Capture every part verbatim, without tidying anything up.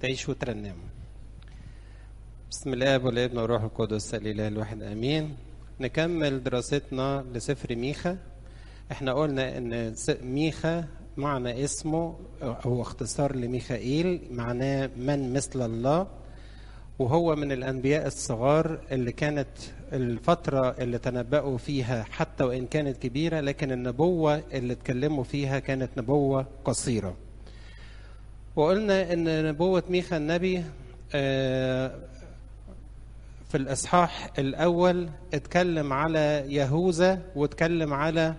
تعيش وترنم. بسم الله والابن والروح القدس الاله الواحد امين. نكمل دراستنا لسفر ميخا. احنا قلنا ان ميخا معنى اسمه او اختصار لميخائيل، معناه من مثل الله، وهو من الانبياء الصغار اللي كانت الفترة اللي تنبأوا فيها حتى وان كانت كبيرة، لكن النبوة اللي اتكلموا فيها كانت نبوة قصيرة. وقلنا ان نبوة ميخا النبي في الاصحاح الاول اتكلم على يهوذا واتكلم على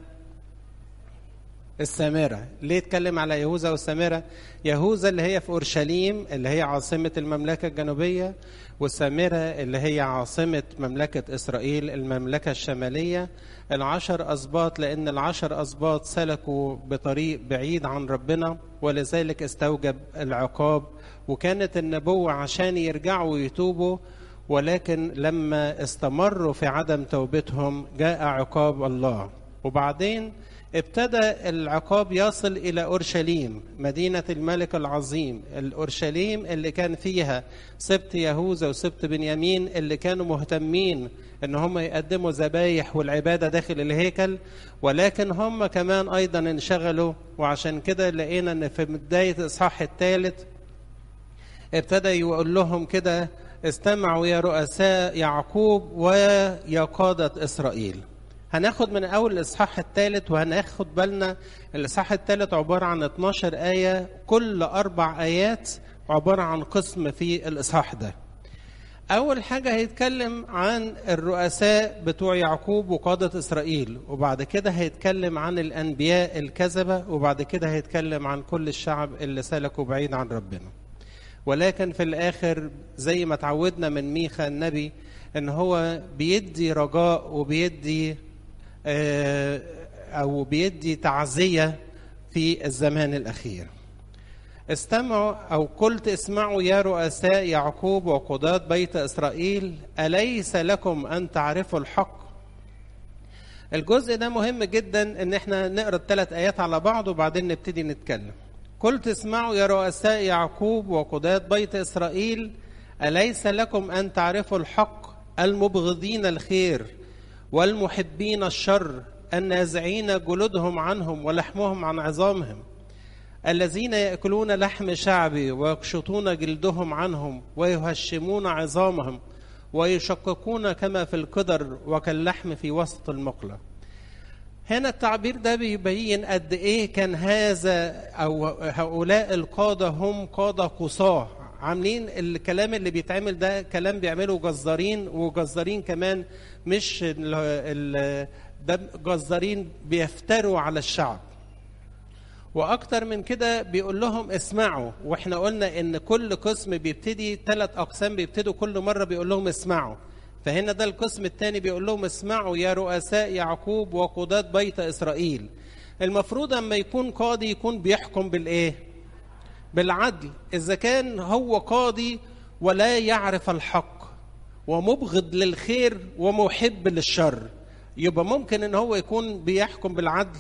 السامرة. ليه اتكلم على يهوذا والسامرة؟ يهوذا اللي هي في اورشليم اللي هي عاصمة المملكة الجنوبية، والسامرة اللي هي عاصمة مملكة اسرائيل المملكة الشمالية. العشر اسباط لان العشر اسباط سلكوا بطريق بعيد عن ربنا، ولذلك استوجب العقاب، وكانت النبوة عشان يرجعوا ويتوبوا، ولكن لما استمروا في عدم توبتهم جاء عقاب الله. وبعدين ابتدى العقاب يصل إلى أورشليم مدينة الملك العظيم، الأورشليم اللي كان فيها سبط يهوذا وسبط بنيامين اللي كانوا مهتمين ان هم يقدموا ذبايح والعبادة داخل الهيكل، ولكن هم كمان ايضا انشغلوا. وعشان كده لقينا ان في بداية الاصحاح الثالث ابتدى يقول لهم كده: استمعوا يا رؤساء يعقوب ويا قادة إسرائيل. هناخد من أول الإصحاح الثالث وهناخد بالنا الإصحاح الثالث عبارة عن اتناشر آية، كل أربع آيات عبارة عن قسم في الإصحاح ده. أول حاجة هيتكلم عن الرؤساء بتوع يعقوب وقادة إسرائيل، وبعد كده هيتكلم عن الأنبياء الكذبة، وبعد كده هيتكلم عن كل الشعب اللي سلكوا بعيد عن ربنا. ولكن في الآخر زي ما تعودنا من ميخا النبي ان هو بيدي رجاء وبيدي او بيدي تعزية في الزمان الأخير. استمعوا او قلت اسمعوا يا رؤساء يعقوب وقضاة بيت إسرائيل، أليس لكم أن تعرفوا الحق؟ الجزء ده مهم جدا ان احنا نقرأ الثلاث آيات على بعض وبعدين نبتدي نتكلم. قلت اسمعوا يا رؤساء يعقوب وقضاة بيت إسرائيل، أليس لكم أن تعرفوا الحق؟ المبغضين الخير والمحبين الشر، النازعين جلودهم عنهم ولحمهم عن عظامهم، الذين يأكلون لحم شعبي ويقشطون جلدهم عنهم ويهشمون عظامهم ويشققون كما في القدر وكاللحم في وسط المقلة. هنا التعبير ده بيبين قد ايه كان هذا او هؤلاء القادة هم قادة قصاه، عاملين الكلام اللي بيتعمل ده كلام بيعمله جزارين، وجزارين كمان مش ال ده جزارين بيفتروا على الشعب. واكتر من كده بيقول لهم اسمعوا، واحنا قلنا ان كل قسم بيبتدي ثلاث اقسام بيبتدوا كل مرة بيقول لهم اسمعوا. فهنا ده القسم الثاني بيقول لهم اسمعوا يا رؤساء يعقوب وقضاة بيت إسرائيل. المفروض اما يكون قاضي يكون بيحكم بالايه؟ بالعدل. اذا كان هو قاضي ولا يعرف الحق ومبغض للخير ومحب للشر، يبقى ممكن ان هو يكون بيحكم بالعدل؟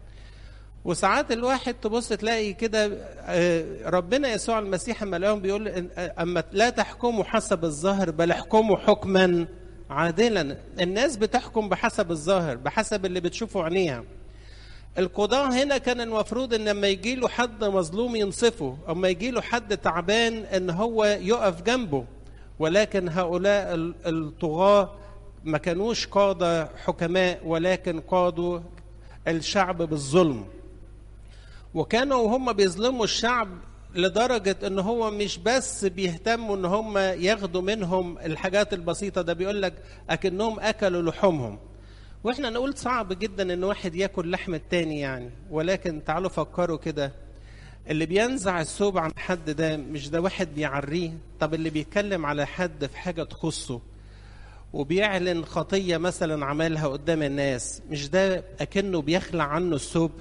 وساعات الواحد تبص تلاقي كده ربنا يسوع المسيح اما لهم بيقول اما لا تحكموا حسب الظاهر بل احكموا حكما عادلا. الناس بتحكم بحسب الظاهر، بحسب اللي بتشوفه عينيها. القضاء هنا كان المفروض ان لما يجي له حد مظلوم ينصفه، اما يجي له حد تعبان ان هو يقف جنبه. ولكن هؤلاء الطغاة ما كانوش قادة حكماء، ولكن قادوا الشعب بالظلم. وكانوا هم بيظلموا الشعب لدرجة ان هو مش بس بيهتموا ان هم ياخدوا منهم الحاجات البسيطة، ده بيقول لك اكنهم اكلوا لحومهم. واحنا نقول صعب جدا ان واحد ياكل لحم التاني يعني، ولكن تعالوا فكروا كده، اللي بينزع الثوب عن حد ده مش ده واحد بيعريه؟ طب اللي بيتكلم على حد في حاجة تخصه وبيعلن خطية مثلا عملها قدام الناس، مش ده اكنه بيخلع عنه الثوب؟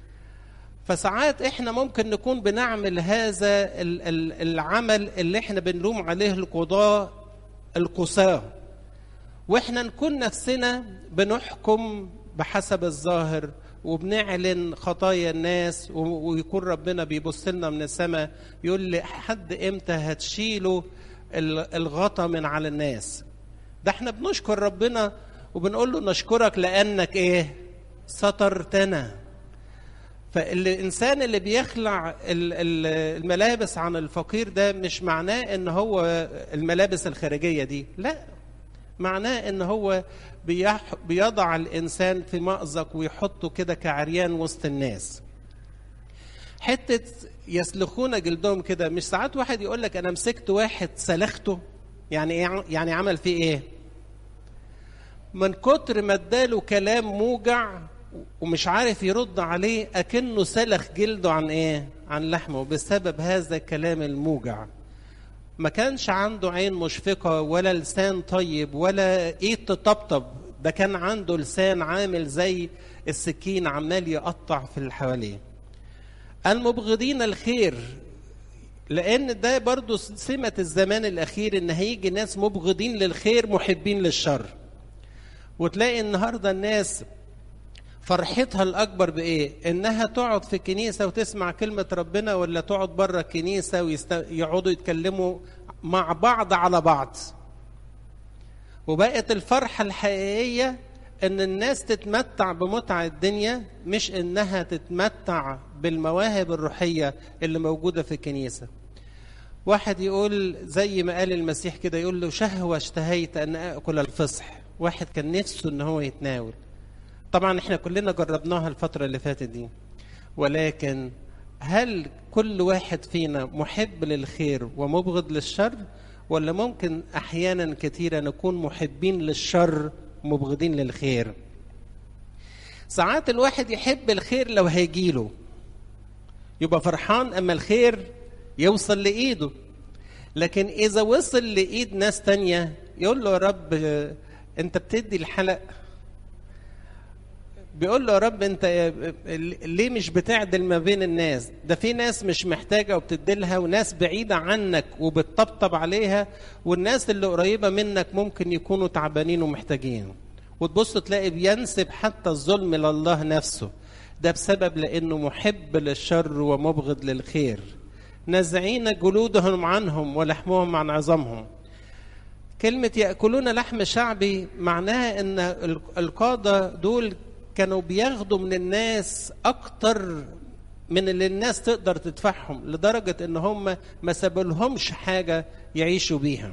فساعات احنا ممكن نكون بنعمل هذا العمل اللي احنا بنلوم عليه القضاة القساة، واحنا نكون نفسنا بنحكم بحسب الظاهر وبنعلن خطايا الناس، ويكون ربنا بيبص لنا من السماء يقول لي حد امتى هتشيلوا الغطا من على الناس. ده احنا بنشكر ربنا وبنقول له نشكرك لأنك ايه؟ سترتنا. فالإنسان اللي بيخلع الملابس عن الفقير ده مش معناه ان هو الملابس الخارجية دي، لا، معناه ان هو بيضع الإنسان في مأزق ويحطه كده كعريان وسط الناس. حتة يسلخون جلدهم كده، مش ساعات واحد يقول لك انا مسكت واحد سلخته، يعني ايه؟ يعني عمل فيه ايه؟ من كتر ما اداله كلام موجع ومش عارف يرد عليه اكنه سلخ جلده عن ايه؟ عن لحمه، بسبب هذا الكلام الموجع. ما كانش عنده عين مشفقة ولا لسان طيب ولا ايد تطبطب، ده كان عنده لسان عامل زي السكين عمال يقطع في اللي حواليه. المبغضين الخير، لأن ده برضو سمة الزمان الأخير، إن هيجي ناس مبغضين للخير محبين للشر. وتلاقي النهاردة الناس فرحتها الأكبر بإيه؟ إنها تقعد في الكنيسة وتسمع كلمة ربنا، ولا تقعد بره الكنيسة ويقعدوا يتكلموا مع بعض على بعض. وبقت الفرحة الحقيقية إن الناس تتمتع بمتع الدنيا، مش إنها تتمتع بالمواهب الروحية اللي موجودة في الكنيسة. واحد يقول زي ما قال المسيح كده، يقول له شهوة اشتهيت أن أكل الفصح. واحد كان نفسه إن هو يتناول. طبعا احنا كلنا جربناها الفترة اللي فاتت دي، ولكن هل كل واحد فينا محب للخير ومبغض للشر؟ ولا ممكن أحيانا كثيرا نكون محبين للشر مبغضين للخير؟ ساعات الواحد يحب الخير لو هيجيله يبقى فرحان أما الخير يوصل لإيده، لكن إذا وصل لإيد ناس تانية يقول له يا رب أنت بتدي الحلق، بيقول له يا رب أنت ليه مش بتعدل ما بين الناس؟ ده في ناس مش محتاجة وبتديلها، وناس بعيدة عنك وبتطبطب عليها، والناس اللي قريبة منك ممكن يكونوا تعبانين ومحتاجين. وتبص تلاقي بينسب حتى الظلم لله نفسه، ده بسبب لأنه محب للشر ومبغض للخير. نازعين جلودهم عنهم ولحمهم عن عظامهم. كلمة يأكلون لحم شعبي معناها أن القادة دول كانوا بياخدوا من الناس أكتر من اللي الناس تقدر تدفعهم، لدرجة أن هم ما سابلهمش حاجة يعيشوا بيها.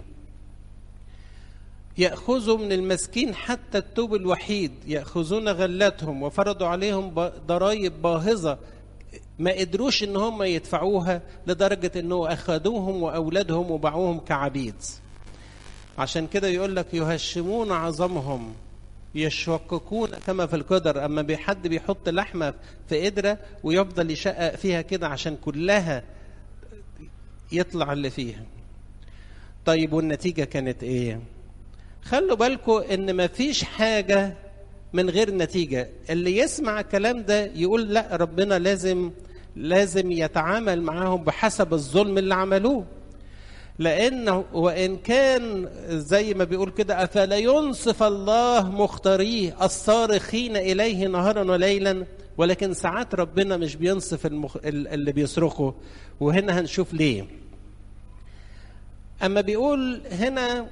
يأخذوا من المسكين حتى التوب الوحيد، يأخذون غلاتهم وفرضوا عليهم ضرائب باهظة ما قدروش ان هم يدفعوها، لدرجة انه اخذوهم واولادهم وباعوهم كعبيد. عشان كده يقول لك يهشمون عظامهم يشققون كما في القدر. اما بحد بيحط لحمة في قدرة ويفضل يشقق فيها كده عشان كلها يطلع اللي فيها. طيب والنتيجة كانت ايه؟ خلوا بالكم ان مفيش حاجة من غير نتيجة. اللي يسمع الكلام ده يقول لا، ربنا لازم لازم يتعامل معاهم بحسب الظلم اللي عملوه، لأنه وإن كان زي ما بيقول كده أفلا ينصف الله مختاريه الصارخين إليه نهارا وليلا. ولكن ساعات ربنا مش بينصف المخ... اللي بيصرخوا، وهنا هنشوف ليه. أما بيقول هنا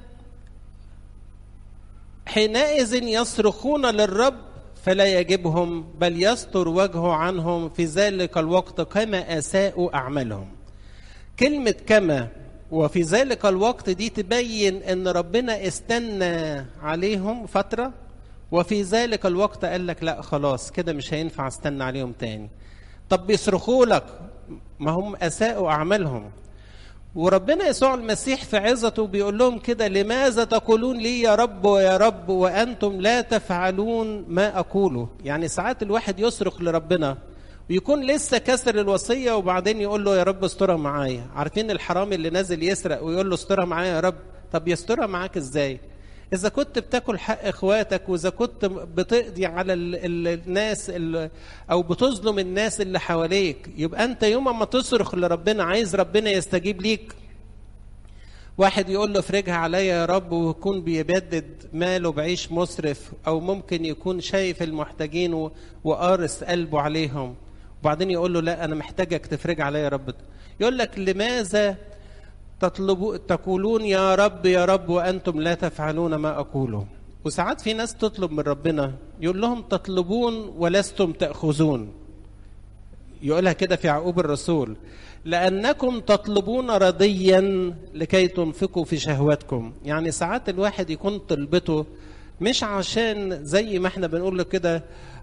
حينئذ يصرخون للرب فلا يجبهم بل يستر وجهه عنهم في ذلك الوقت كما أساءوا أعمالهم. كلمة كما وفي ذلك الوقت دي تبين ان ربنا استنى عليهم فترة، وفي ذلك الوقت قال لك لا خلاص كده مش هينفع استنى عليهم تاني. طب بيصرخوا لك، ما هم أساءوا أعمالهم. وربنا يسوع المسيح في عظته بيقول لهم كده لماذا تقولون لي يا رب ويا رب وأنتم لا تفعلون ما أقوله. يعني ساعات الواحد يصرخ لربنا ويكون لسه كسر الوصية وبعدين يقول له يا رب استرها معايا. عارفين الحرامي اللي نازل يسرق ويقول له استرها معايا يا رب؟ طب يسترها معاك ازاي؟ إذا كنت بتاكل حق إخواتك، وإذا كنت بتقضي على ال ال الناس أو بتظلم الناس اللي حواليك، يبقى أنت يوم ما تصرخ لربنا عايز ربنا يستجيب ليك. واحد يقول له افرجها عليا يا رب، ويكون بيبدد ماله بعيش مسرف، او ممكن يكون شايف المحتاجين وقارس قلبه عليهم، وبعدين يقول له لا انا محتاجك تفرج عليا يا رب. يقول لك لماذا تطلبوا تقولون يا رب يا رب وانتم لا تفعلون ما اقوله. وساعات في ناس تطلب من ربنا يقول لهم تطلبون ولستم تأخذون، يقولها كده في يعقوب الرسول، لأنكم تطلبون رضيا لكي تنفقوا في شهواتكم. يعني ساعات الواحد يكون طلبته مش عشان زي ما احنا بنقول له كده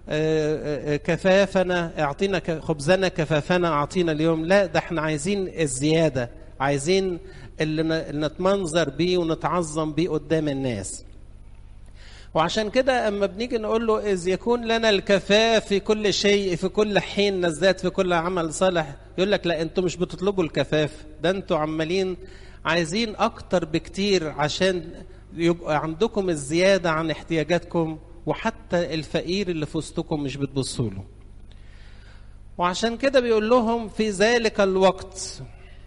كفافنا اعطينا خبزنا كفافنا اعطينا اليوم، لا ده احنا عايزين الزيادة، عايزين اللي نتمنظر بيه ونتعظم بيه قدام الناس. وعشان كده اما بنيجي نقول له اذ يكون لنا الكفاف في كل شيء في كل حين نزداد في كل عمل صالح، يقول لك لا انتوا مش بتطلبوا الكفاف، ده انتوا عمالين عايزين اكتر بكتير عشان يبقى عندكم الزيادة عن احتياجاتكم، وحتى الفقير اللي في وسطكم مش بتبصوا له. وعشان كده بيقول لهم في ذلك الوقت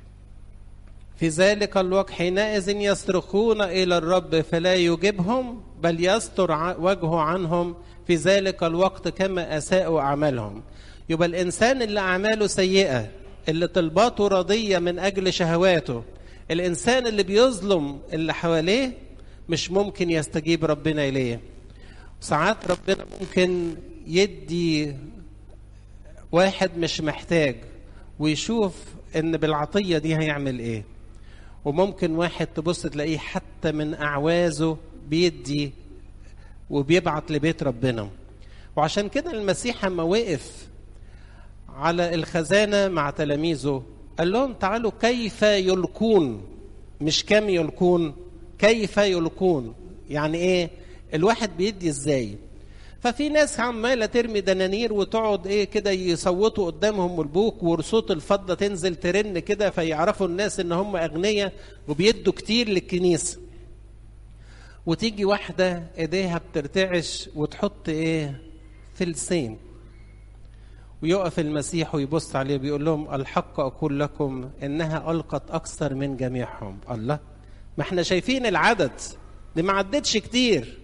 في ذلك الوقت حينئذ يصرخون إلى الرب فلا يجيبهم بل يستر وجهه عنهم في ذلك الوقت كما أساءوا أعمالهم. يبقى الإنسان اللي أعماله سيئة، اللي طلباته رضية من أجل شهواته، الإنسان اللي بيظلم اللي حواليه، مش ممكن يستجيب ربنا إليه. ساعات ربنا ممكن يدي واحد مش محتاج ويشوف إن بالعطية دي هيعمل إيه، وممكن واحد تبص تلاقيه حتى من أعوازه بيدي وبيبعت لبيت ربنا. وعشان كده المسيح لما وقف على الخزانة مع تلاميذه قال لهم تعالوا كيف يلقون، مش كم يلقون، كيف يلقون. يعني ايه الواحد بيدي ازاي؟ ففي ناس عماله ترمي دنانير وتقعد ايه كده يصوتوا قدامهم البوك ورصوت الفضه تنزل ترن كده فيعرفوا الناس ان هم اغنياء وبيدوا كتير للكنيسه. وتيجي واحده ايديها بترتعش وتحط ايه فلسين، ويقف المسيح ويبص عليه بيقول لهم الحق اقول لكم انها القت اكثر من جميعهم. الله، ما احنا شايفين العدد دي ما عدتش كتير،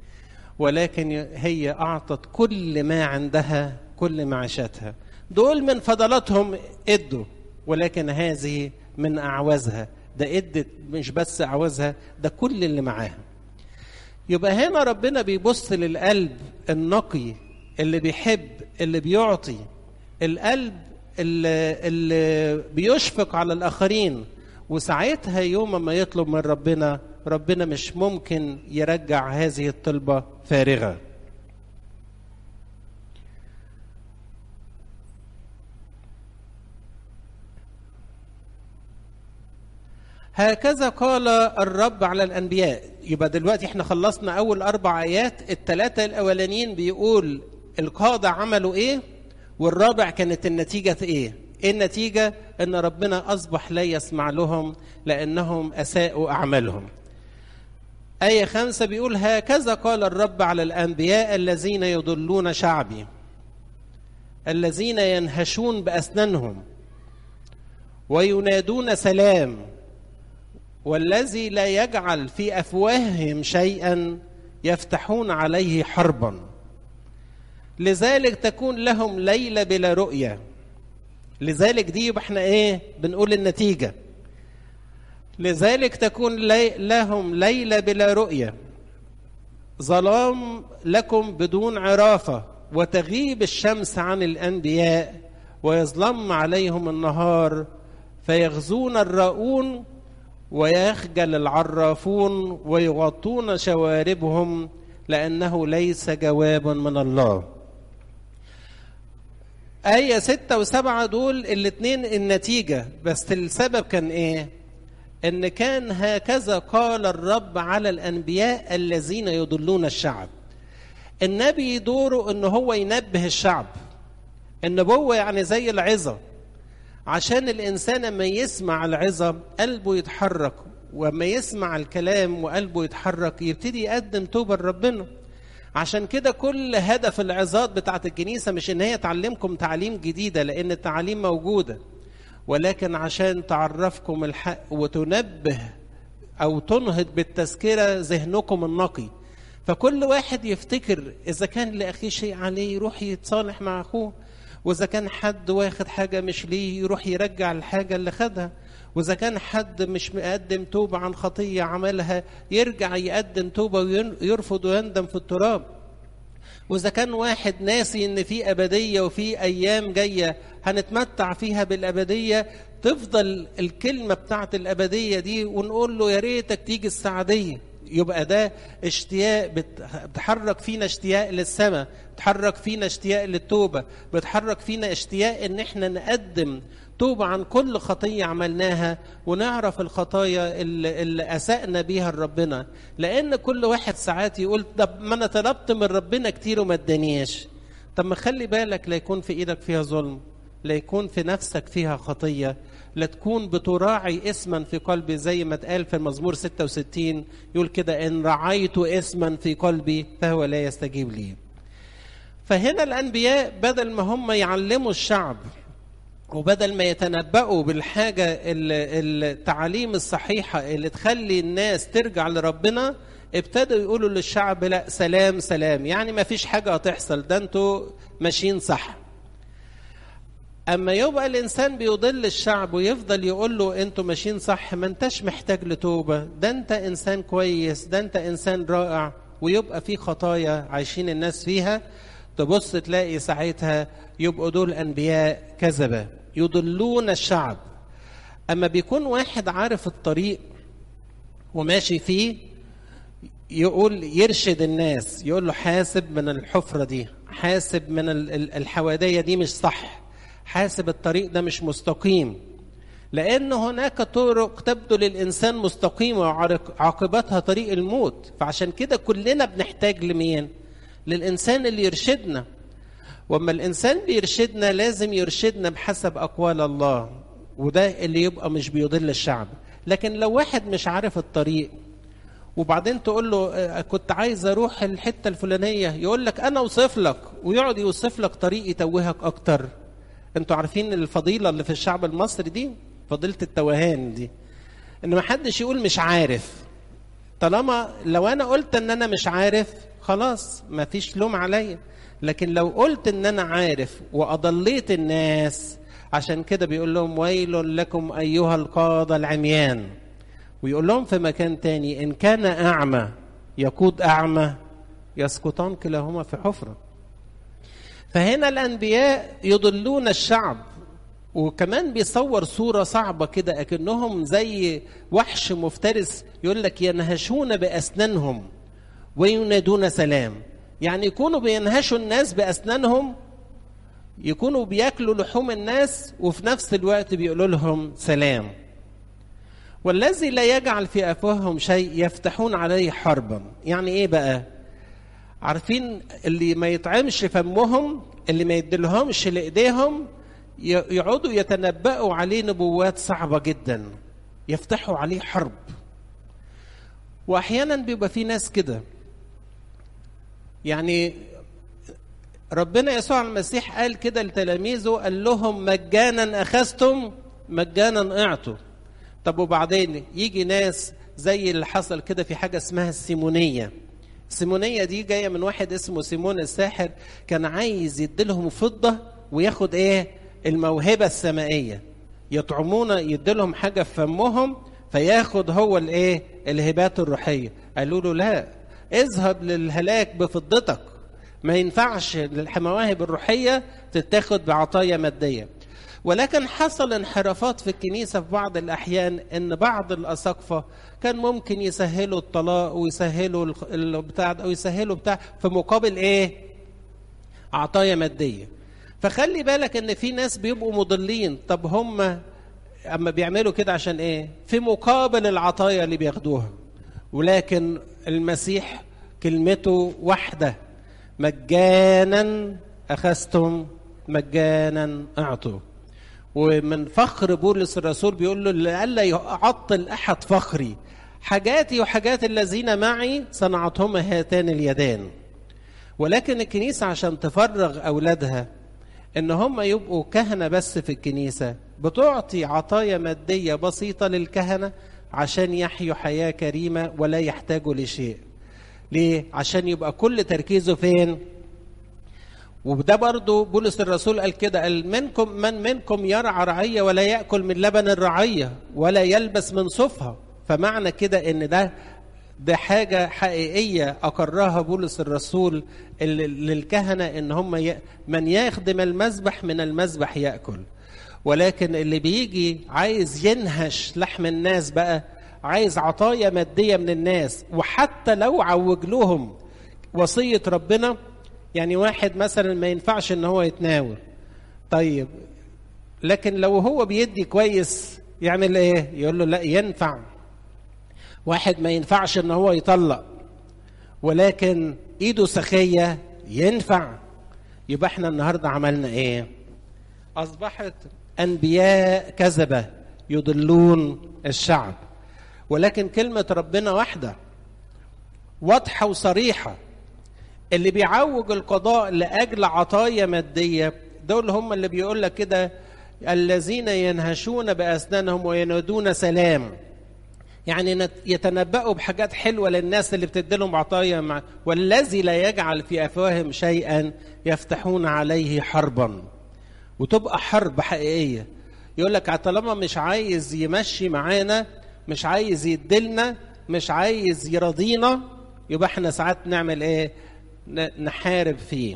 ولكن هي أعطت كل ما عندها كل معيشتها. دول من فضلاتهم ادوا، ولكن هذه من أعوازها، ده ادت مش بس أعوازها، ده كل اللي معاها. يبقى هنا ربنا بيبص للقلب النقي اللي بيحب، اللي بيعطي، القلب اللي, اللي بيشفق على الآخرين. وساعتها يوم ما يطلب من ربنا، ربنا مش ممكن يرجع هذه الطلبة فارغة. هكذا قال الرب على الأنبياء. يبقى دلوقتي احنا خلصنا أول أربع آيات، الثلاثة الأولانيين بيقول القادة عملوا إيه، والرابع كانت النتيجة إيه. إيه النتيجة؟ إن ربنا أصبح لا يسمع لهم لأنهم أساءوا أعمالهم. آية خمسة بيقول هكذا قال الرب على الأنبياء الذين يضلون شعبي، الذين ينهشون بأسنانهم وينادون سلام، والذي لا يجعل في أفواههم شيئا يفتحون عليه حربا. لذلك تكون لهم ليلة بلا رؤية. لذلك دي يبقى احنا ايه بنقول النتيجة. لذلك تكون لي لهم ليلة بلا رؤية، ظلام لكم بدون عرافة، وتغيب الشمس عن الأنبياء ويظلم عليهم النهار، فيغزون الراؤون ويخجل العرافون ويغطون شواربهم لأنه ليس جواب من الله. آية ستة وسبعة دول الاثنين النتيجة، بس السبب كان ايه؟ ان كان هكذا قال الرب على الأنبياء الذين يضلون الشعب. النبي دوره ان هو ينبه الشعب. النبوة يعني زي العظة، عشان الإنسان لما يسمع العظة قلبه يتحرك، وما يسمع الكلام وقلبه يتحرك يبتدي يقدم توبة لربنا. عشان كده كل هدف العظات بتاعت الكنيسة مش ان هي تعلمكم تعليم جديدة، لان التعليم موجودة، ولكن عشان تعرفكم الحق وتنبه أو تنهض بالتذكرة ذهنكم النقي. فكل واحد يفتكر إذا كان لأخيه شيء عليه يروح يتصالح مع أخوه، وإذا كان حد واخد حاجة مش ليه يروح يرجع الحاجة اللي خدها، وإذا كان حد مش مقدم توبة عن خطية عملها يرجع يقدم توبة ويرفض ويندم في التراب. وإذا كان واحد ناسي إن في أبدية وفي أيام جاية هنتمتع فيها بالأبدية، تفضل الكلمة بتاعت الأبدية دي ونقول له يا ريتك تيجي السعدية. يبقى ده اشتياق، بتحرك فينا اشتياق للسماء، بتحرك فينا اشتياق للتوبة، بتحرك فينا اشتياق ان احنا نقدم توبة عن كل خطية عملناها، ونعرف الخطايا اللي, اللي أسأنا بيها لربنا. لأن كل واحد ساعات يقول طب ما أنا طلبت من ربنا كتير وما ادانيش. طب ما خلي بالك لا يكون في إيدك فيها ظلم، لا يكون في نفسك فيها خطية، لا تكون بتراعي اسما في قلبي زي ما اتقال في المزمور ستة وستين يقول كده إن رعيت اسما في قلبي فهو لا يستجيب لي. فهنا الأنبياء بدل ما هم يعلموا الشعب وبدل ما يتنبأوا بالحاجة التعاليم الصحيحة اللي تخلي الناس ترجع لربنا، ابتدوا يقولوا للشعب لا سلام سلام، يعني ما فيش حاجة هتحصل، ده انتوا ماشيين صح. أما يبقى الإنسان بيضل الشعب ويفضل يقول له انتوا ماشيين صح، ما انتش محتاج لتوبة، ده انت إنسان كويس، ده انت إنسان رائع، ويبقى في خطايا عايشين الناس فيها، تبص تلاقي ساعتها يبقوا دول أنبياء كذبة يضلون الشعب. أما بيكون واحد عارف الطريق وماشي فيه يقول يرشد الناس، يقول له حاسب من الحفرة دي، حاسب من الحوادية دي مش صح، حاسب الطريق ده مش مستقيم، لأن هناك طرق تبدو للإنسان مستقيمة وعاقبتها طريق الموت. فعشان كده كلنا بنحتاج لمين؟ للإنسان اللي يرشدنا. وما الإنسان بيرشدنا لازم يرشدنا بحسب أقوال الله، وده اللي يبقى مش بيضل الشعب. لكن لو واحد مش عارف الطريق وبعدين تقول له كنت عايز أروح الحتة الفلانية، يقول لك أنا أوصف لك، ويقعد يوصف لك طريق يتوهك أكتر. أنتوا عارفين الفضيلة اللي في الشعب المصري دي، فضيلة التوهان دي، إن ما حدش يقول مش عارف. طالما لو أنا قلت إن أنا مش عارف خلاص ما فيش لوم عليا، لكن لو قلت ان انا عارف واضليت الناس، عشان كده بيقول لهم ويل لكم ايها القادة العميان. ويقول لهم في مكان تاني ان كان اعمى يقود اعمى يسقطان كلاهما في حفرة. فهنا الانبياء يضلون الشعب، وكمان بيصور صورة صعبة كده اكنهم زي وحش مفترس، يقول لك ينهشون باسنانهم وينادون سلام. يعني يكونوا بينهشوا الناس بأسنانهم، يكونوا بياكلوا لحوم الناس، وفي نفس الوقت بيقولوا لهم سلام. والذي لا يجعل في أفواههم شيء يفتحون عليه حربا. يعني إيه بقى؟ عارفين اللي ما يطعمش فمهم، اللي ما يدلهمش لإيديهم، يقعدوا يتنبأوا عليه نبوات صعبة جدا، يفتحوا عليه حرب. وأحيانا بيبقى في ناس كده، يعني ربنا يسوع المسيح قال كده لتلاميذه، قال لهم مجانا أخذتم مجانا اعطوا. طب وبعدين يجي ناس زي اللي حصل كده في حاجة اسمها السيمونية. السيمونية دي جاية من واحد اسمه سيمون الساحر، كان عايز يديلهم فضة وياخد ايه الموهبة السمائية، يطعمون يديلهم حاجة في فمهم فياخد هو الايه الهبات الروحية. قالوا له لا، اذهب للهلاك بفضتك، ما ينفعش المواهب الروحية تتاخد بعطايا مادية. ولكن حصل انحرافات في الكنيسة في بعض الأحيان، ان بعض الأساقفة كان ممكن يسهلوا الطلاق ويسهلوا البتاع او يسهلوا بتاع في مقابل ايه عطايا مادية. فخلي بالك ان في ناس بيبقوا مضلين. طب هم اما بيعملوا كده عشان ايه؟ في مقابل العطايا اللي بياخدوها. ولكن المسيح كلمته واحدة، مجانا أخذتم مجانا أعطوا. ومن فخر بولس الرسول بيقول له لألا يعطل أحد فخري، حاجاتي وحاجات الذين معي صنعتهم هاتان اليدان. ولكن الكنيسة عشان تفرغ أولادها إن هم يبقوا كهنة بس في الكنيسة، بتعطي عطايا مادية بسيطة للكهنة عشان يحيوا حياة كريمة ولا يحتاجوا لشيء. ليه؟ عشان يبقى كل تركيزه فين؟ وده برضو بولس الرسول قال كده، قال منكم من منكم يرعى رعية ولا يأكل من لبن الرعية ولا يلبس من صوفها. فمعنى كده ان ده ده حاجة حقيقية أقرها بولس الرسول للكهنة، إن هم ي... من يخدم المذبح من المذبح يأكل. ولكن اللي بيجي عايز ينهش لحم الناس بقى، عايز عطايا مادية من الناس، وحتى لو عوج لهم وصية ربنا. يعني واحد مثلا ما ينفعش إن هو يتناول، طيب لكن لو هو بيدي كويس يعمل إيه؟ يقول له لا ينفع. واحد ما ينفعش ان هو يطلق ولكن ايده سخية ينفع. يبقى احنا النهاردة عملنا ايه؟ اصبحت انبياء كذبة يضلون الشعب. ولكن كلمة ربنا واحدة واضحة وصريحة. اللي بيعوج القضاء لأجل عطايا مادية دول هم اللي بيقول لك كده، الذين ينهشون بأسنانهم وينادون سلام. يعني يتنبأوا بحاجات حلوة للناس اللي بتديلهم عطايا، مع والذي لا يجعل في أفواههم شيئا يفتحون عليه حربا. وتبقى حرب حقيقية. يقول لك طالما مش عايز يمشي معانا، مش عايز يدلنا، مش عايز يرضينا، يبقى احنا ساعات نعمل ايه؟ نحارب فيه.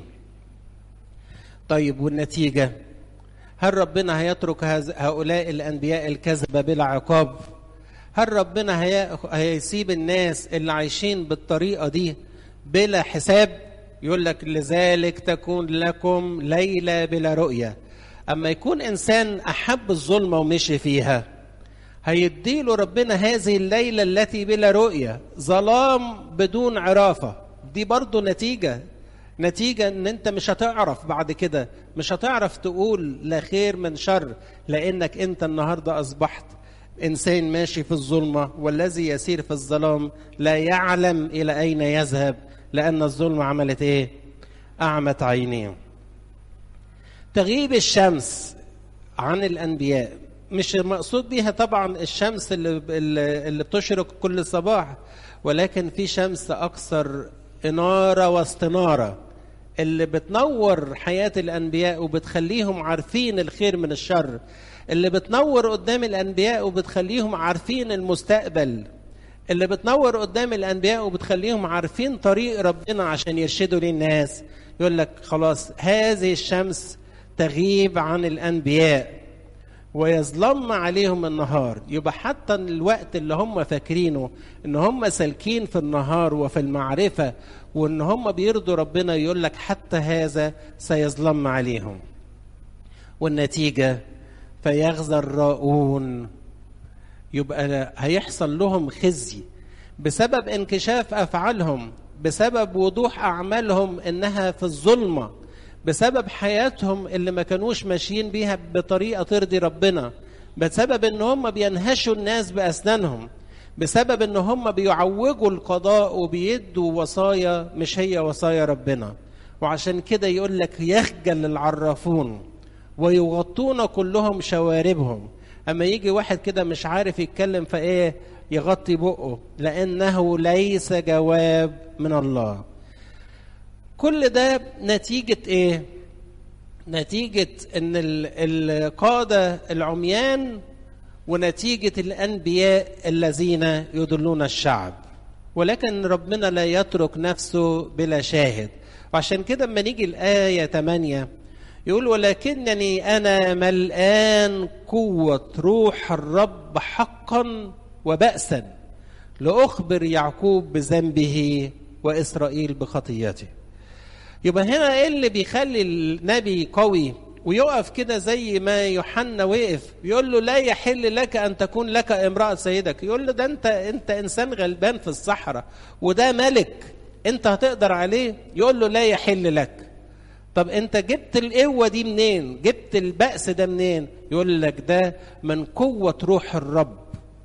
طيب والنتيجة؟ هل ربنا هيترك هؤلاء الأنبياء الكذبة بلا عقاب؟ هل ربنا هيسيب الناس اللي عايشين بالطريقة دي بلا حساب؟ يقول لك لذلك تكون لكم ليلة بلا رؤية. أما يكون إنسان أحب الظلمة ومشي فيها، هيديله ربنا هذه الليلة التي بلا رؤية، ظلام بدون عرافة. دي برضو نتيجة نتيجة ان انت مش هتعرف بعد كده، مش هتعرف تقول لا خير من شر، لانك انت النهاردة اصبحت انسان ماشي في الظلمة، والذي يسير في الظلام لا يعلم الى اين يذهب، لان الظلمة عملت ايه؟ اعمت عينيه. تغيب الشمس عن الانبياء مش مقصود بيها طبعا الشمس اللي, اللي بتشرق كل صباح، ولكن في شمس اكثر انارة واستنارة اللي بتنور حياة الانبياء وبتخليهم عارفين الخير من الشر، اللي بتنور قدام الانبياء وبتخليهم عارفين المستقبل، اللي بتنور قدام الانبياء وبتخليهم عارفين طريق ربنا عشان يرشدوا للناس. يقول لك خلاص هذه الشمس تغيب عن الانبياء ويظلم عليهم النهار. يبقى حتى الوقت اللي هم فاكرينه ان هم سالكين في النهار وفي المعرفة وان هم بيرضوا ربنا، يقول لك حتى هذا سيظلم عليهم. والنتيجة فيغزى الراؤون، يبقى هيحصل لهم خزي بسبب انكشاف افعالهم، بسبب وضوح اعمالهم انها في الظلمة، بسبب حياتهم اللي ما كانوش ماشيين بيها بطريقة ترضي ربنا، بسبب ان هم بينهشوا الناس بأسنانهم، بسبب ان هم بيعوجوا القضاء وبيدوا وصايا مش هي وصايا ربنا. وعشان كده يقول لك يخجل العرافون ويغطون كلهم شواربهم. اما يجي واحد كده مش عارف يتكلم فايه يغطي بقه، لانه ليس جواب من الله. كل ده نتيجة ايه؟ نتيجة ان القادة العميان ونتيجة الانبياء الذين يضلون الشعب. ولكن ربنا لا يترك نفسه بلا شاهد. وعشان كده لما نيجي الآية ثمانية يقول ولكنني أنا ملآن قوة روح الرب حقا وبأسا لأخبر يعقوب بذنبه وإسرائيل بخطيته. يبقى هنا ايه اللي بيخلي النبي قوي ويقف كده زي ما يوحنا وقف يقول له لا يحل لك ان تكون لك امرأة سيدك؟ يقول له ده انت انت انسان غلبان في الصحراء وده ملك انت هتقدر عليه؟ يقول له لا يحل لك. طب انت جبت القوة دي منين؟ جبت البأس ده منين؟ يقول لك ده من قوة روح الرب.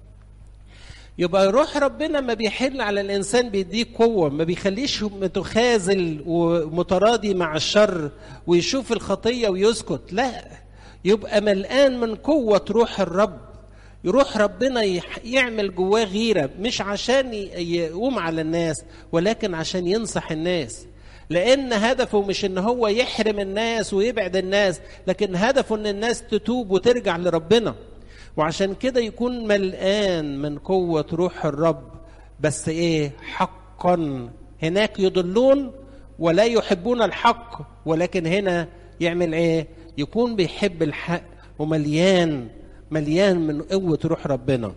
يبقى روح ربنا ما بيحل على الإنسان بيديك قوة، ما بيخليش متخاذل ومتراضي مع الشر ويشوف الخطية ويسكت، لا، يبقى ملآن من قوة روح الرب. يروح ربنا يعمل جواه غيرة، مش عشان يقوم على الناس ولكن عشان ينصح الناس، لأن هدفه مش إن هو يحرم الناس ويبعد الناس، لكن هدفه إن الناس تتوب وترجع لربنا. وعشان كده يكون ملآن من قوة روح الرب. بس إيه؟ حقا. هناك يضلون ولا يحبون الحق، ولكن هنا يعمل إيه؟ يكون بيحب الحق ومليان مليان من قوة روح ربنا.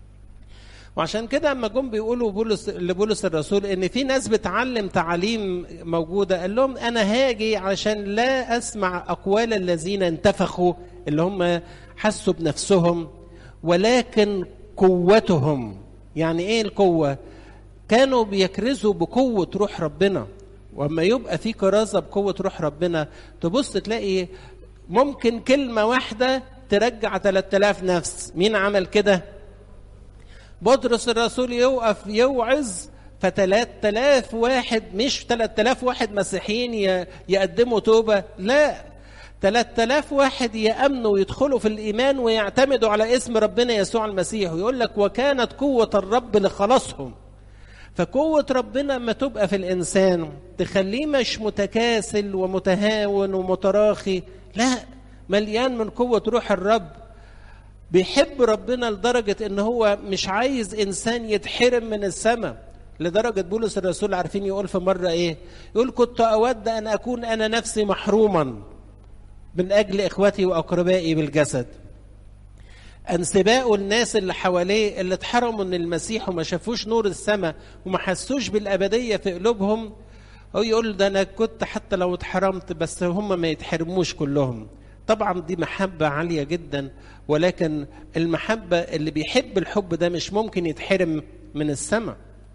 وعشان كده اما جم بيقولوا بولس لبولس الرسول ان في ناس بتعلم تعاليم موجوده، قال لهم انا هاجي عشان لا اسمع اقوال الذين انتفخوا اللي هم حسوا بنفسهم، ولكن قوتهم. يعني ايه القوه؟ كانوا بيكرزوا بقوه روح ربنا. واما يبقى في كرازه بقوه روح ربنا تبص تلاقي ممكن كلمه واحده ترجع ثلاثة آلاف نفس. مين عمل كده؟ بطرس الرسول يوقف يوعظ فثلاثة آلاف واحد، مش ثلاثة آلاف واحد مسيحيين يقدموا توبة، لا، ثلاثة آلاف واحد يأمنوا ويدخلوا في الإيمان ويعتمدوا على اسم ربنا يسوع المسيح. ويقول لك وكانت قوة الرب لخلاصهم. فقوة ربنا ما تبقى في الإنسان تخليه مش متكاسل ومتهاون ومتراخي، لا، مليان من قوة روح الرب. بيحب ربنا لدرجة ان هو مش عايز انسان يتحرم من السماء. لدرجة بولس الرسول عارفين يقول في مرة ايه؟ يقول كنت اود ان اكون انا نفسي محروما من اجل اخوتي واقربائي بالجسد. انسباء الناس اللي حواليه اللي اتحرموا من المسيح وما شافوش نور السماء وما حسوش بالابدية في قلوبهم، هو يقول ده انا كنت حتى لو اتحرمت بس هم ما يتحرموش كلهم. طبعا دي محبة عالية جدا، ولكن المحبة اللي بيحب الحب ده مش ممكن يتحرم من السماء.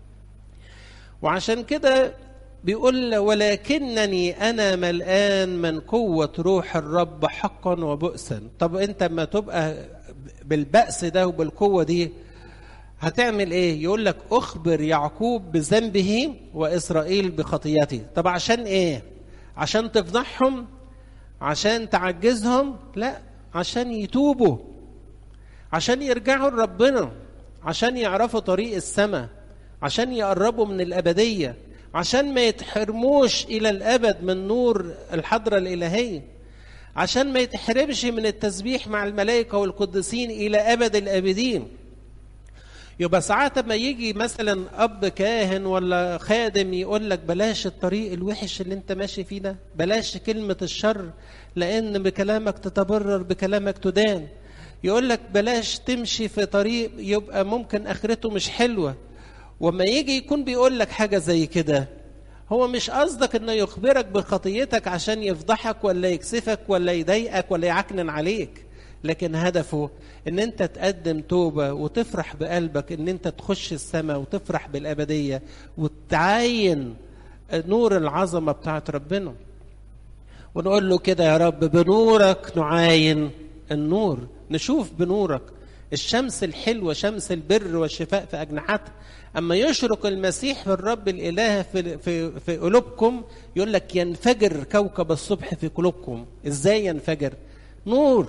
وعشان كده بيقول ولكنني أنا ملآن من قوة روح الرب حقا وبؤسا. طب أنت ما تبقى بالبأس ده وبالقوة دي هتعمل إيه؟ يقول لك أخبر يعقوب بذنبه وإسرائيل بخطيته. طب عشان إيه؟ عشان تفضحهم؟ عشان تعجزهم؟ لا، عشان يتوبوا، عشان يرجعوا لربنا، عشان يعرفوا طريق السماء، عشان يقربوا من الأبدية، عشان ما يتحرموش إلى الأبد من نور الحضرة الإلهية، عشان ما يتحرمش من التسبيح مع الملائكة والقدسين إلى أبد الآبدين. يبقى ساعات ما يجي مثلا أب كاهن ولا خادم يقول لك بلاش الطريق الوحش اللي انت ماشي فيه ده، بلاش كلمة الشر لأن بكلامك تتبرر بكلامك تدان. يقول لك بلاش تمشي في طريق يبقى ممكن آخرته مش حلوة. وما يجي يكون بيقول لك حاجة زي كده، هو مش قصدك انه يخبرك بخطيتك عشان يفضحك ولا يكسفك ولا يضايقك ولا يعكنن عليك، لكن هدفه ان انت تقدم توبة وتفرح بقلبك ان انت تخش السماء وتفرح بالأبدية وتعاين نور العظمة بتاعت ربنا. ونقول له كده يا رب بنورك نعاين النور، نشوف بنورك الشمس الحلوة، شمس البر والشفاء في أجنحتها. أما يشرق المسيح في الرب الإله في, في, في قلوبكم، يقول لك ينفجر كوكب الصبح في قلوبكم. إزاي ينفجر؟ نور،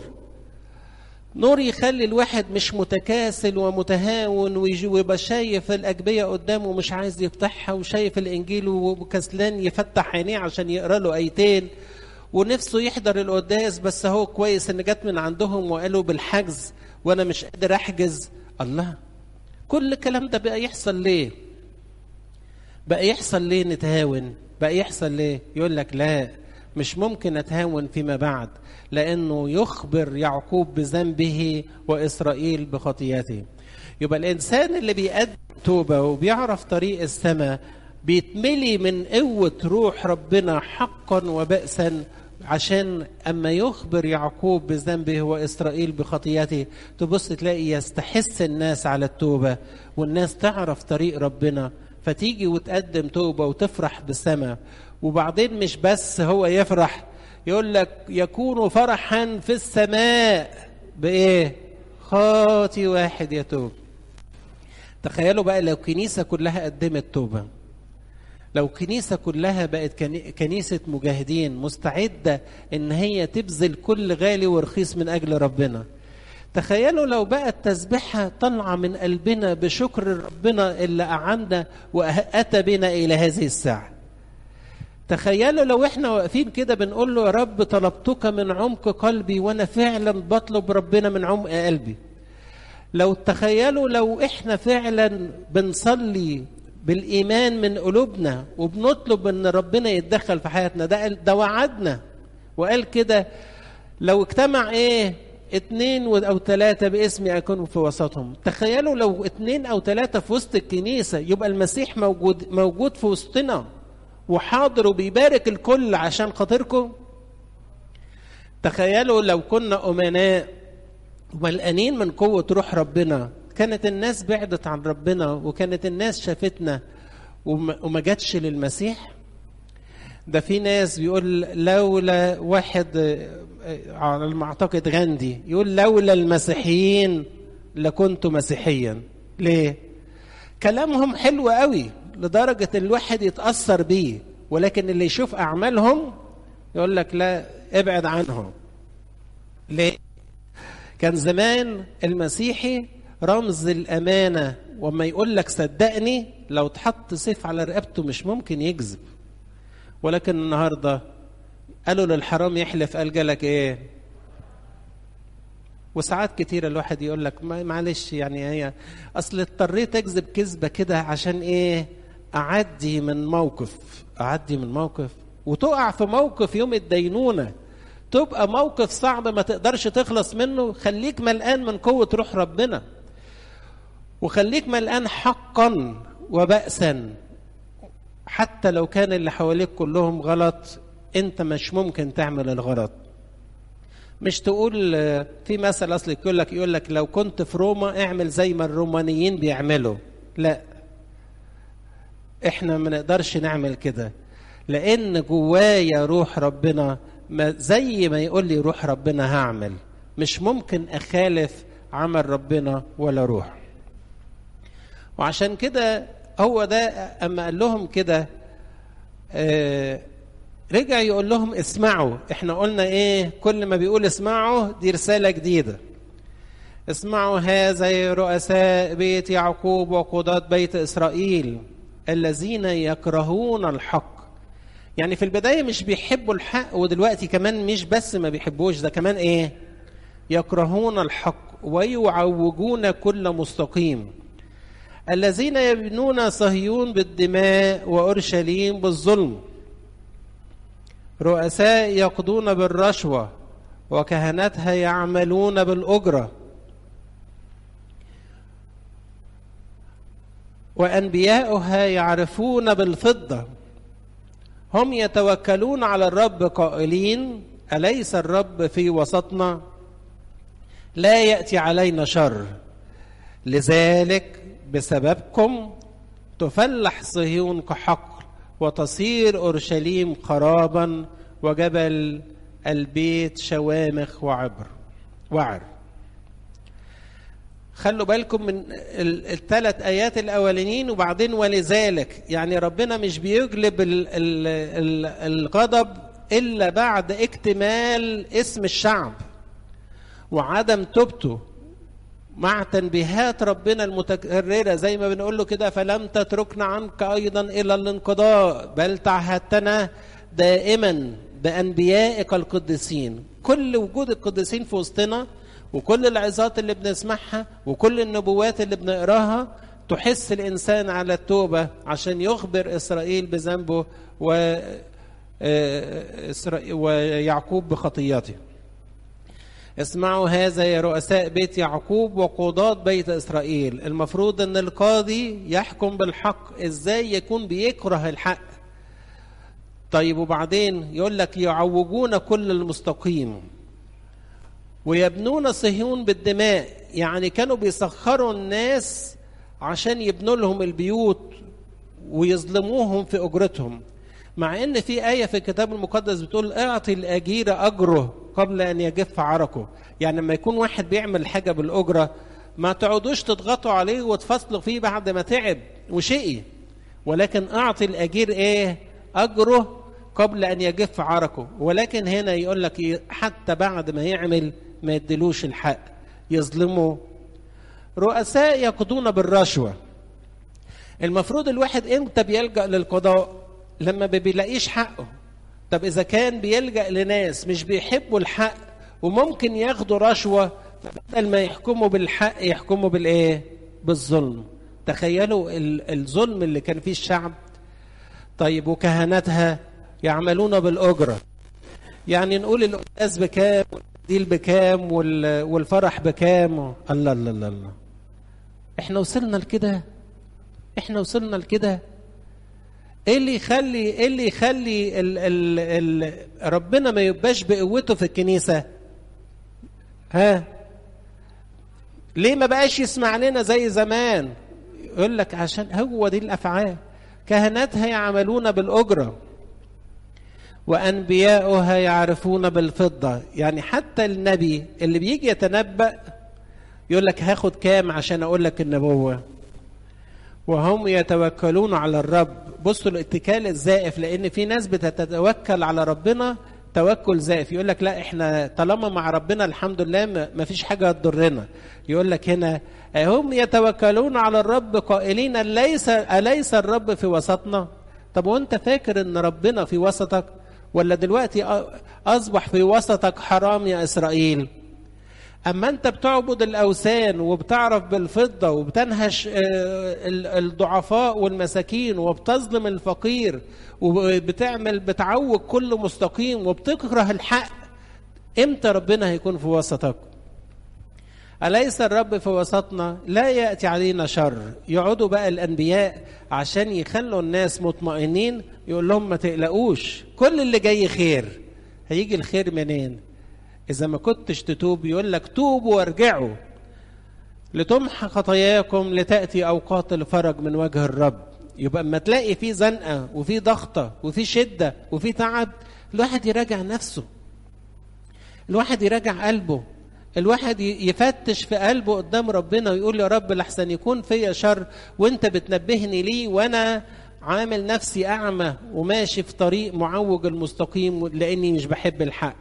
نور يخلي الواحد مش متكاسل ومتهاون ويبقى شايف الأجبية قدامه مش عايز يفتحها، وشايف الإنجيل وكسلان يفتح عينيه عشان يقرأ له آيتين، ونفسه يحضر القداس بس هو كويس إن جت من عندهم وقالوا بالحجز وأنا مش قادر أحجز. الله، كل الكلام ده بقى يحصل ليه؟ بقى يحصل ليه نتهاون؟ بقى يحصل ليه؟ يقول لك لا، مش ممكن أتهاون فيما بعد، لأنه يخبر يعقوب بذنبه وإسرائيل بخطيئته. يبقى الإنسان اللي بيقدم توبة وبيعرف طريق السماء بيتملي من قوة روح ربنا حقا وبأسا، عشان أما يخبر يعقوب بذنبه وإسرائيل بخطيئته تبص تلاقي يستحث الناس على التوبة، والناس تعرف طريق ربنا فتيجي وتقدم توبة وتفرح بالسماء. وبعدين مش بس هو يفرح، يقول لك يكون فرحا في السماء بإيه؟ خاطي واحد يتوب. تخيلوا بقى لو كنيسة كلها قدمت توبة، لو كنيسة كلها بقت كنيسة مجاهدين مستعدة إن هي تبذل كل غالي ورخيص من أجل ربنا. تخيلوا لو بقى التسبيحة طالعة من قلبنا بشكر ربنا اللي أعنا وأتى بنا إلى هذه الساعة. تخيلوا لو احنا واقفين كده بنقول له يا رب طلبتك من عمق قلبي، وانا فعلا بطلب ربنا من عمق قلبي. لو تخيلوا لو احنا فعلا بنصلي بالإيمان من قلوبنا وبنطلب ان ربنا يتدخل في حياتنا. ده ده وعدنا وقال كده لو اجتمع ايه اتنين او ثلاثة باسمي اكون في وسطهم. تخيلوا لو اتنين او ثلاثة في وسط الكنيسة يبقى المسيح موجود موجود في وسطنا وحاضر وبيبارك الكل عشان خاطركم. تخيلوا لو كنا أمناء وملقانين من قوة روح ربنا، كانت الناس بعدت عن ربنا وكانت الناس شافتنا وما جاتش للمسيح. ده في ناس بيقول لولا واحد على المعتقد غاندي يقول لولا المسيحيين لكنت مسيحيا. ليه؟ كلامهم حلو قوي لدرجة الواحد يتأثر بيه، ولكن اللي يشوف أعمالهم يقول لك لا ابعد عنهم. ليه؟ كان زمان المسيحي رمز الأمانة، وما يقول لك صدقني لو تحط سيف على رقبته مش ممكن يكذب. ولكن النهاردة قالوا للحرام يحلف، قال جالك ايه؟ وساعات كتير الواحد يقول لك معلش يعني هي اصل اضطريت اكذب كذبة كده عشان ايه؟ اعدي من موقف اعدي من موقف وتقع في موقف يوم الدينونة، تبقى موقف صعب ما تقدرش تخلص منه. خليك ملقان من قوة روح ربنا، وخليك ملقان حقا وبأسا. حتى لو كان اللي حواليك كلهم غلط، انت مش ممكن تعمل الغلط. مش تقول في مثل اصلي يقول لك يقول لك لو كنت في روما اعمل زي ما الرومانيين بيعملوا. لا، احنا ما نقدرش نعمل كده، لان جوايا روح ربنا. ما زي ما يقول لي روح ربنا هعمل، مش ممكن اخالف عمل ربنا ولا روح. وعشان كده هو ده اما قال لهم كده آه رجع يقول لهم اسمعوا. احنا قلنا ايه؟ كل ما بيقول اسمعوا دي رسالة جديدة. اسمعوا هذا رؤساء بيت يعقوب وقضاة بيت إسرائيل الذين يكرهون الحق. يعني في البداية مش بيحبوا الحق، ودلوقتي كمان مش بس ما بيحبوش، ده كمان ايه؟ يكرهون الحق ويعوجون كل مستقيم. الذين يبنون صهيون بالدماء وأورشليم بالظلم. رؤساء يقضون بالرشوة وكهنتها يعملون بالأجرة. وأنبياؤها يعرفون بالفضة. هم يتوكلون على الرب قائلين أليس الرب في وسطنا؟ لا يأتي علينا شر. لذلك بسببكم تفلح صهيون كحقل وتصير أورشليم خرابا وجبل البيت شوامخ وعبر وعر. خلوا بالكم من الثلاث آيات الأولانيين وبعدين ولذلك. يعني ربنا مش بيجلب الغضب إلا بعد اكتمال اسم الشعب وعدم توبته، مع تنبيهات ربنا المتكررة زي ما بنقول له كده فلم تتركنا عنك أيضا إلى الانقضاء بل تعهدتنا دائما بأنبيائك القديسين. كل وجود القديسين في وسطنا وكل العظات اللي بنسمعها وكل النبوات اللي بنقراها تحس الإنسان على التوبة عشان يخبر إسرائيل بذنبه ويعقوب بخطياته. اسمعوا هذا يا رؤساء بيت يعقوب وقضاة بيت إسرائيل. المفروض أن القاضي يحكم بالحق. إزاي يكون بيكره الحق؟ طيب وبعدين يقول لك يعوجون كل المستقيم ويبنون صهيون بالدماء. يعني كانوا بيسخروا الناس عشان يبنوا لهم البيوت ويظلموهم في أجرتهم، مع ان في آية في الكتاب المقدس بتقول اعطي الأجير أجره قبل أن يجف عرقه. يعني لما يكون واحد بيعمل حاجة بالأجرة ما تقعدوش تضغطوا عليه وتفصلوا فيه بعد ما تعب وشقي، ولكن اعطي الأجير ايه؟ أجره قبل أن يجف عرقه. ولكن هنا يقول لك حتى بعد ما يعمل ما يدلوش الحق، يظلموا. رؤساء يقضون بالرشوة. المفروض الواحد امتى بيلجأ للقضاء؟ لما ما بيلاقيش حقه. طب إذا كان بيلجأ لناس مش بيحبوا الحق وممكن ياخدوا رشوة، بدل ما يحكموا بالحق يحكموا بالإيه؟ بالظلم. تخيلوا الظلم اللي كان فيه الشعب. طيب وكهنتها يعملون بالأجرة، يعني نقول القداس بكام والديل بكام والفرح بكام. الله الله الله الله، احنا وصلنا لكده، احنا وصلنا لكده. ايه اللي يخلي ايه اللي يخلي ال ال ال ربنا ما يبقاش بقوته في الكنيسة؟ ها ليه ما بقاش يسمع لنا زي زمان؟ يقول لك عشان هو دي الافعال. كهنتها يعملون بالاجره وانبياؤها يعرفون بالفضه. يعني حتى النبي اللي بيجي يتنبأ يقول لك هاخد كام عشان اقول لك النبوه. وهم يتوكلون على الرب. بصوا الاتكال الزائف، لان في ناس بتتوكل على ربنا توكل زائف. يقول لك لا احنا طالما مع ربنا الحمد لله ما فيش حاجه تضرنا. يقول لك هنا هم يتوكلون على الرب قائلين ليس أليس الرب في وسطنا؟ طب وانت فاكر ان ربنا في وسطك، ولا دلوقتي اصبح في وسطك حرام يا اسرائيل؟ اما انت بتعبد الاوثان وبتعرف بالفضه وبتنهش الضعفاء والمساكين وبتظلم الفقير وبتعمل بتعوج كل مستقيم وبتكره الحق، امتى ربنا هيكون في وسطك؟ أليس الرب في وسطنا؟ لا يأتي علينا شر. يقعدوا بقى الأنبياء عشان يخلوا الناس مطمئنين، يقول لهم ما تقلقوش، كل اللي جاي خير. هيجي الخير منين؟ إذا ما كنتش تتوب يقول لك توبوا وارجعوا لتمحى خطاياكم لتأتي أوقات الفرج من وجه الرب. يبقى اما تلاقي في زنقة وفي ضغطة وفي شدة وفي تعب، الواحد يراجع نفسه، الواحد يراجع قلبه، الواحد يفتش في قلبه قدام ربنا ويقول يا رب لحسن يكون فيا شر وانت بتنبهني ليه وانا عامل نفسي أعمى وماشي في طريق معوج المستقيم لأني مش بحب الحق.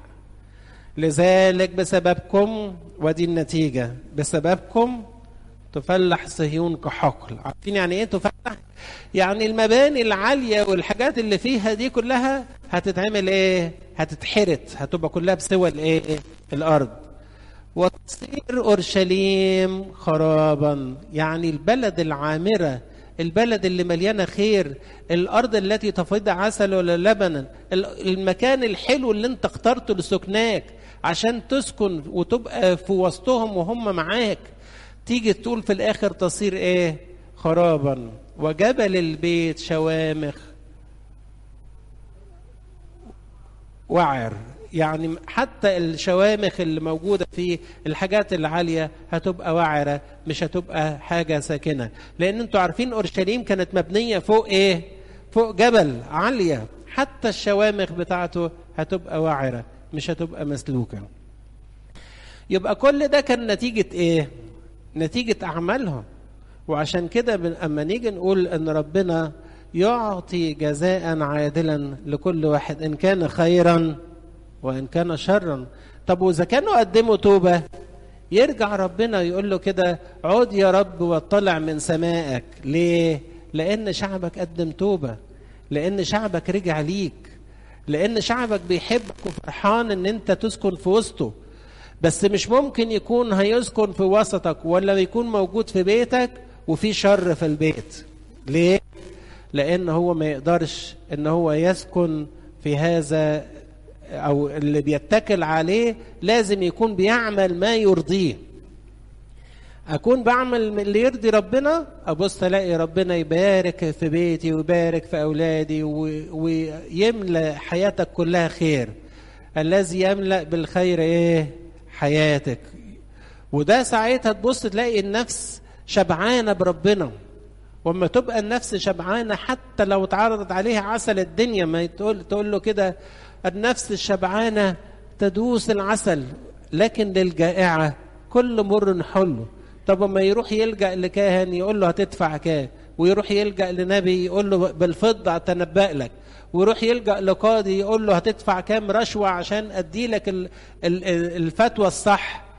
لذلك بسببكم، ودي النتيجة، بسببكم تفلح صهيون كحقل. عارفين يعني ايه تفلح؟ يعني المباني العالية والحاجات اللي فيها دي كلها هتتعمل ايه؟ هتتحرت، هتبقى كلها بسوى الايه؟ الارض. وتصير اورشليم خرابا، يعني البلد العامرة، البلد اللي مليانة خير، الارض التي تفيض عسل ولا لبنا، المكان الحلو اللي انت اخترته لسكناك عشان تسكن وتبقى في وسطهم وهم معاك، تيجي تقول في الاخر تصير ايه؟ خرابا. وجبل البيت شوامخ وعر. يعني حتى الشوامخ اللي موجودة في الحاجات العالية هتبقى وعرة، مش هتبقى حاجة ساكنة. لأن انتوا عارفين أورشليم كانت مبنية فوق ايه؟ فوق جبل عالية، حتى الشوامخ بتاعته هتبقى وعرة، مش هتبقى مسلوكة. يبقى كل ده كان نتيجة ايه؟ نتيجة أعمالهم. وعشان كده أما نيجي نقول أن ربنا يعطي جزاء عادلا لكل واحد إن كان خيرا وإن كان شرا. طب وإذا كانوا قدموا توبة، يرجع ربنا يقول له كده عود يا رب واطلع من سمائك. ليه؟ لأن شعبك قدم توبة، لأن شعبك رجع ليك، لأن شعبك بيحبك وفرحان إن أنت تسكن في وسطه. بس مش ممكن يكون هيسكن في وسطك ولا يكون موجود في بيتك وفي شر في البيت. ليه؟ لأن هو ما يقدرش إن هو يسكن في هذا، أو اللي بيتكل عليه لازم يكون بيعمل ما يرضيه. أكون بعمل اللي يرضي ربنا، أبص ألاقي ربنا يبارك في بيتي ويبارك في أولادي ويملأ حياتك كلها خير. الذي يملأ بالخير إيه؟ حياتك. وده ساعتها تبص تلاقي النفس شبعانة بربنا. وما تبقى النفس شبعانة حتى لو تعرضت عليها عسل الدنيا، ما تقول, تقول له كده النفس الشبعانة تدوس العسل، لكن للجائعة كل مر حلو. طب ما يروح يلجأ لكاهن يقول له هتدفع كام، ويروح يلجأ لنبي يقول له بالفضة أتنبأ لك، ويروح يلجأ لقاضي يقول له هتدفع كام رشوة عشان أدي لك الفتوى الصح.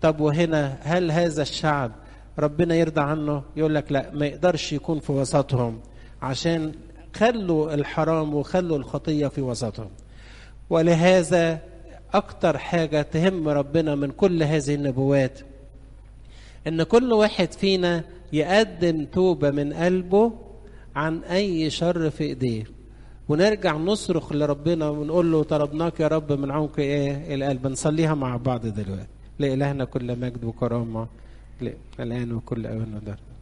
طب وهنا هل هذا الشعب ربنا يرضى عنه؟ يقول لك لا، ما يقدرش يكون في وسطهم، عشان خلوا الحرام وخلوا الخطية في وسطهم. ولهذا أكتر حاجة تهم ربنا من كل هذه النبوات إن كل واحد فينا يقدم توبة من قلبه عن أي شر في إيديه، ونرجع نصرخ لربنا ونقول له طلبناك يا رب من عمق إيه القلب. نصليها مع بعض دلوقتي. لإلهنا كل مجد وكرامة الآن وكل أوان ودار.